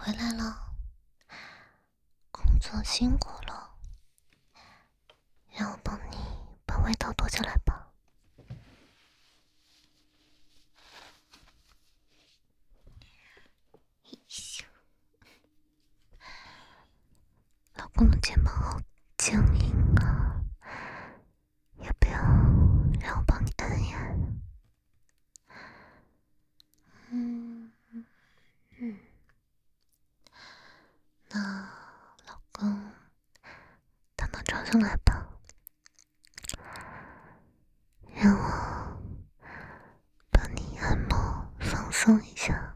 回来了，工作辛苦了，让我帮你把外套脱下来吧。老公的肩膀好僵硬啊，要不要让我帮你按一按？那老公躺到床上来吧，让我帮你按摩放松一下。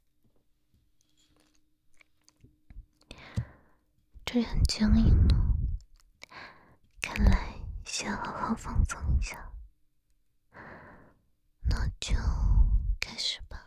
这里很僵硬呢，看来需要好好放松一下。那就开始吧。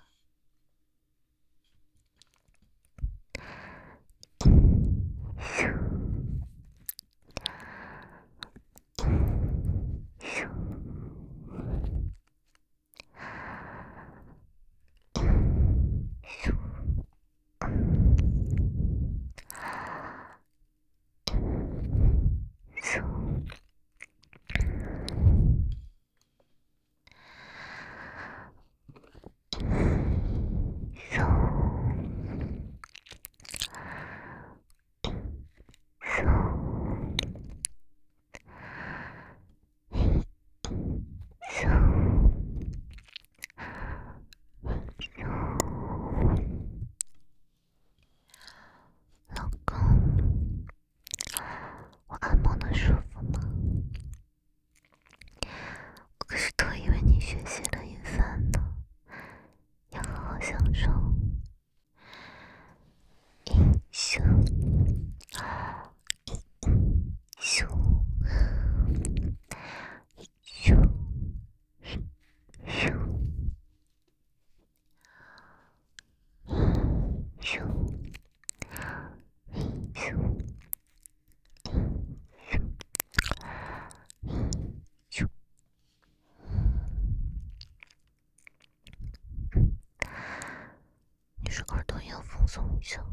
老公，我按摩的舒服吗？我可是特意为你学习了一番呢，要好好享受。咻咻咻咻咻咻咻。你说耳朵也要放松一下，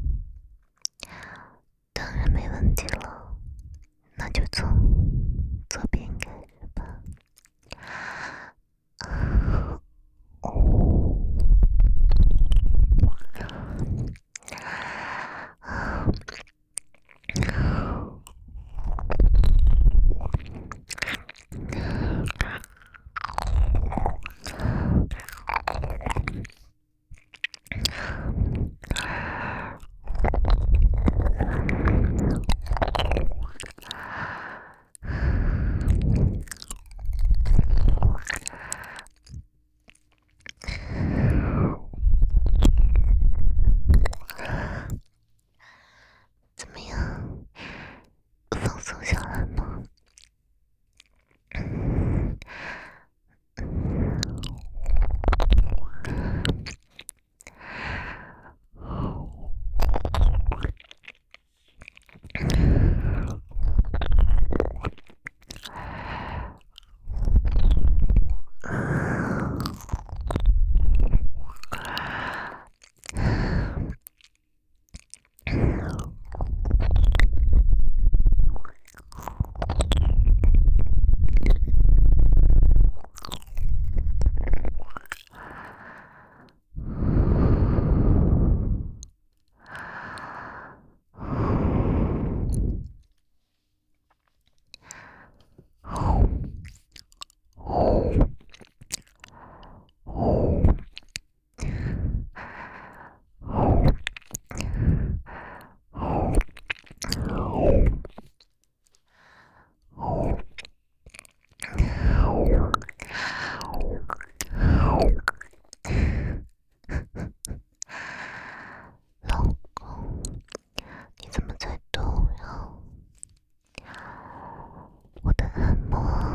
当然没问题了。那就从左边开始吧。怎么样，放松下来吗？老公，你怎么在动呀？我的按摩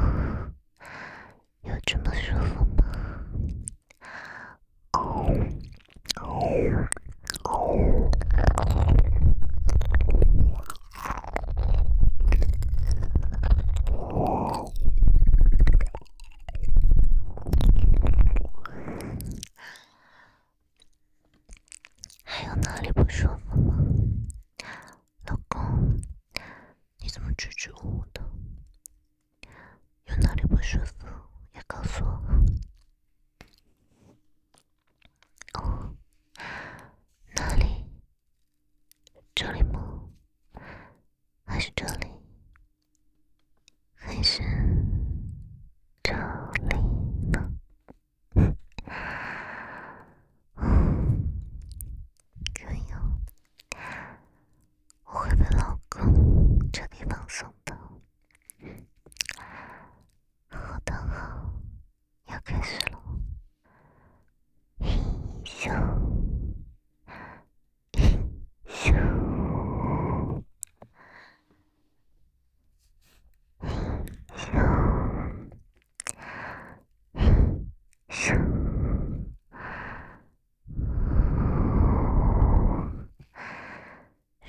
有这么舒服吗？还有哪里不舒服吗？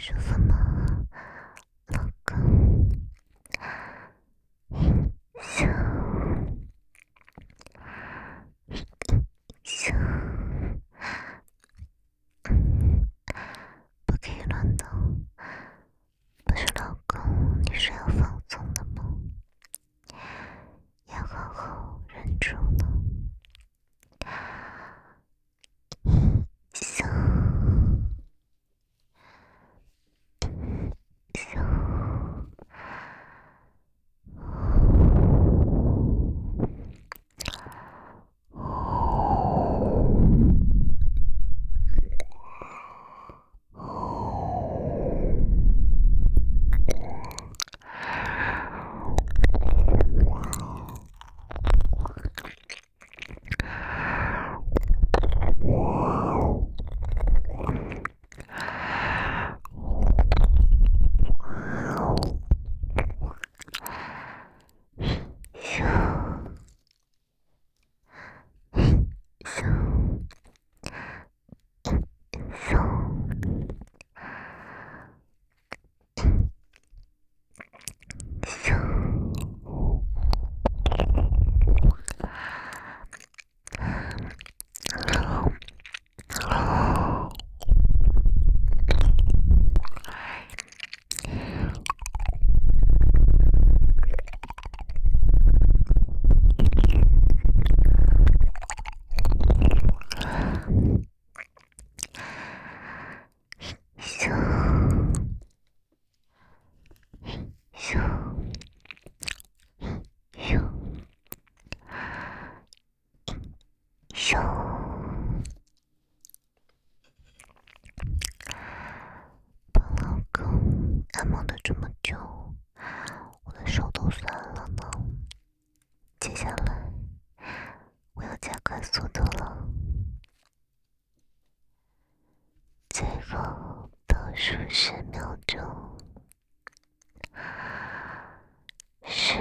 舒服吗，老公？咻咻，不可以乱动，不是老公，你是要放松的吗？要好好忍住呢。咻咻。按摩了这么久，我的手都酸了呢。接下来我要加快速度了。最后倒数10秒钟，10、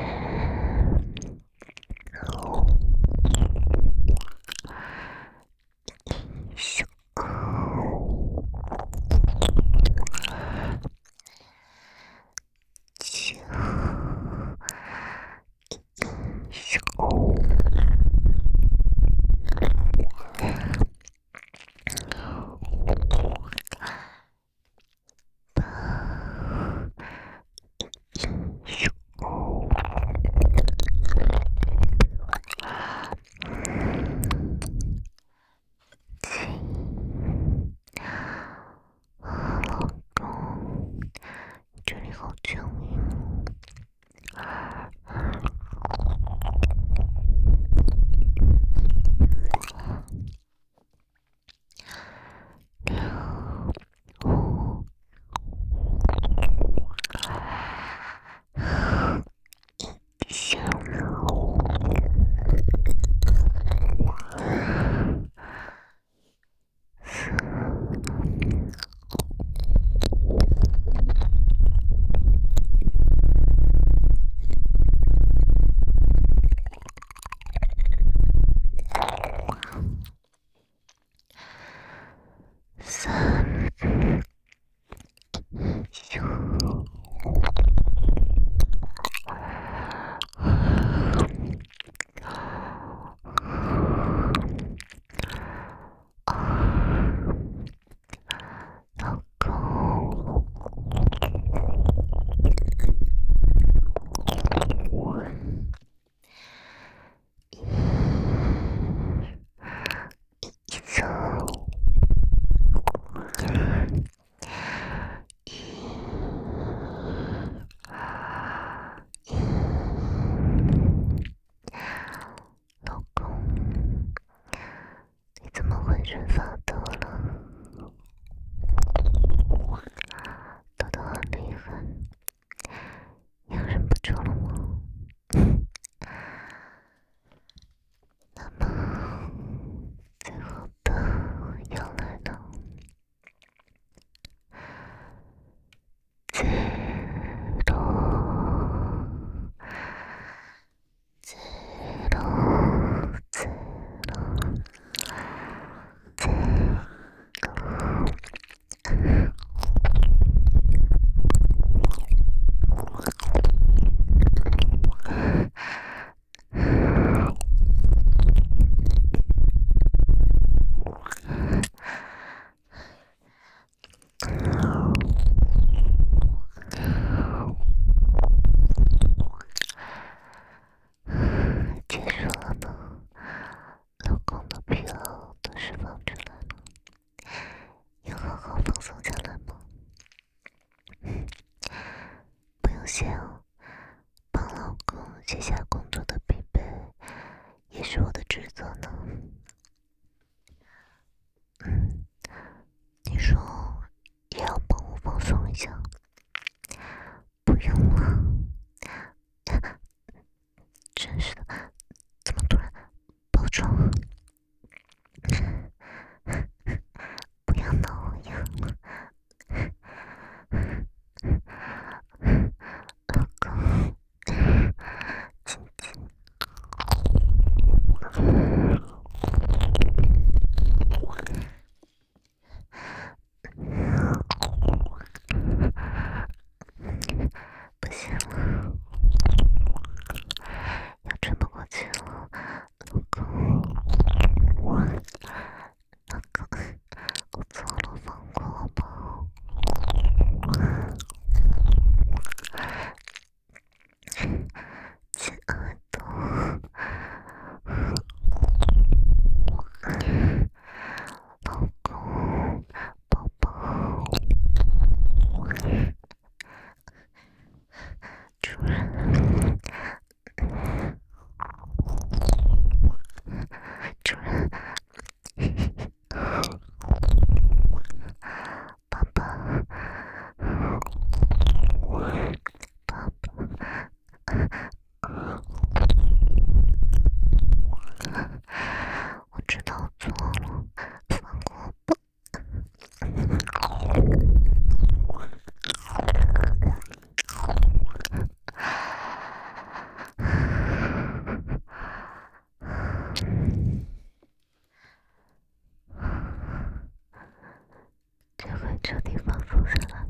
这里好僵硬哦。 用了。真是的，怎么突然爆冲？不要挠我痒了，老公，亲亲。不行了，要喘不过气了，老公，老公，我错了，放过我吧。亲爱的，老公，宝宝，主人，主人，爸爸，爸爸，我知道我错了，放过我吧。这回彻底放松下来